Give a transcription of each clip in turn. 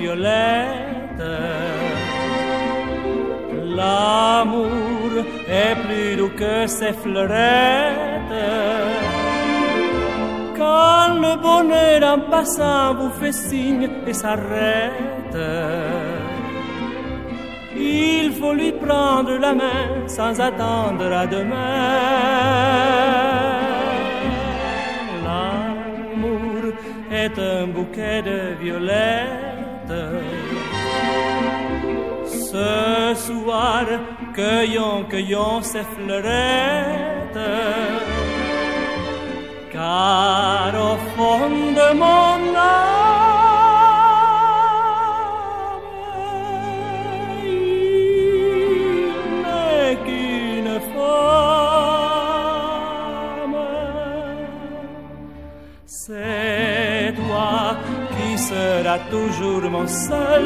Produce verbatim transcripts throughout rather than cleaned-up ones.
violettes. L'amour est plus doux que ces fleurettes. Quand le bonheur en passant vous fait signe et s'arrête, il faut lui prendre la main sans attendre à demain. L'amour est un bouquet de violettes. Ce soir, cueillons, cueillons ces fleurettes. Car au fond de mon âme, il n'est qu'une femme. C'est toi qui seras toujours mon seul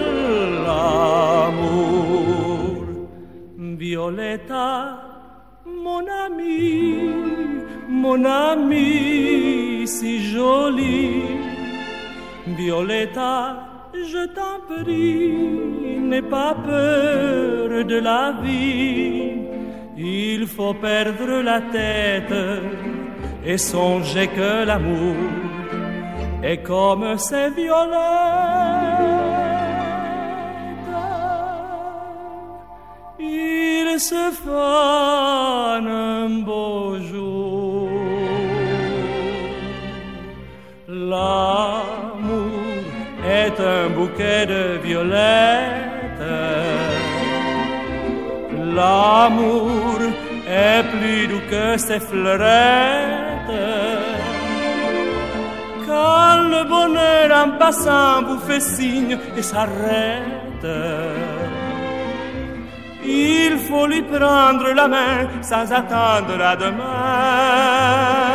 amour. Violetta, mon amie, mon amie si jolie. Violetta, je t'en prie, n'aie pas peur de la vie. Il faut perdre la tête et songer que l'amour est comme ces violettes. Il se fane un beau jour. L'amour est un bouquet de violettes. L'amour est plus doux que ces fleurettes. Quand le bonheur en passant vous fait signe et s'arrête, il faut lui prendre la main sans attendre à demain.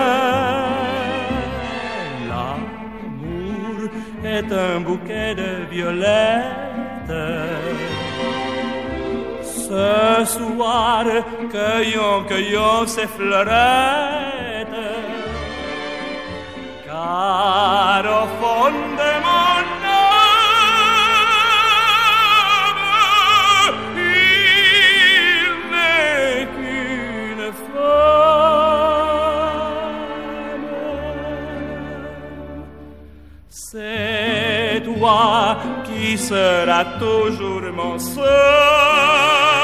L'amour est un bouquet de violettes. Ce soir, cueillons, cueillons ces fleurettes. Car au fond de mon âme, il n'est qu'une femme. C'est toi qui seras toujours mon seul